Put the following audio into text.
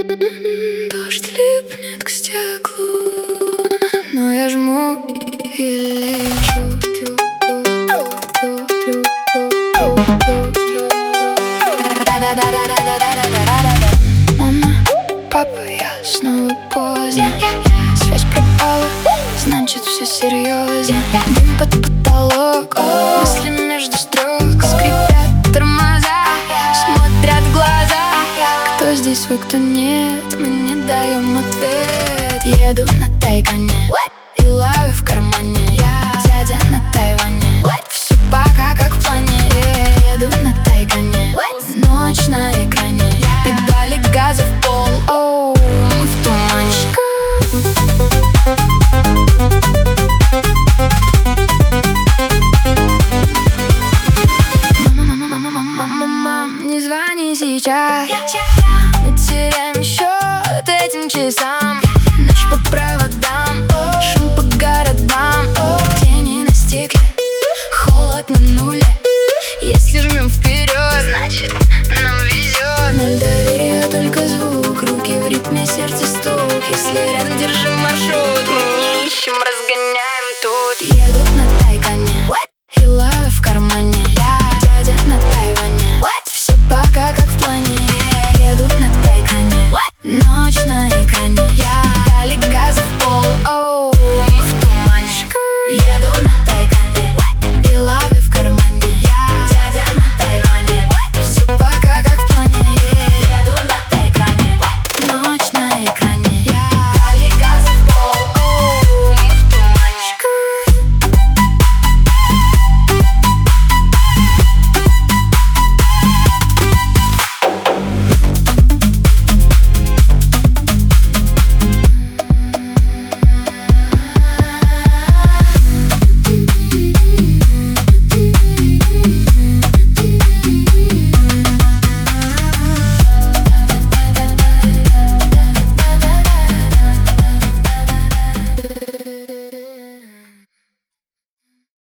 Дождь липнет к стеклу, но я жму и лечу. Мама, папа, я снова поздно. Связь пропала, значит все серьезно. Дым под потолок, мысли между строк. Скрипят тормоза, смотрят в глаза. Кто здесь свой, кто нет, мы не даем ответ. Еду на Тайгане и ловлю в кармане. Я дядя на Тайване, все пока как в плане. Еду на Тайгане, ночь на экране. Педали газа в пол, оу, мы в тумане. Мам, не звони сейчас, мы теряем счет этим часам. Ночь по проводам, шум по городам, тени на стекле, холод на нуле. Если жмем вперед, значит нам везет. Ноль доверия, только звук, руки в ритме, сердце стук. Если рядом держим маршрут, мы не ищем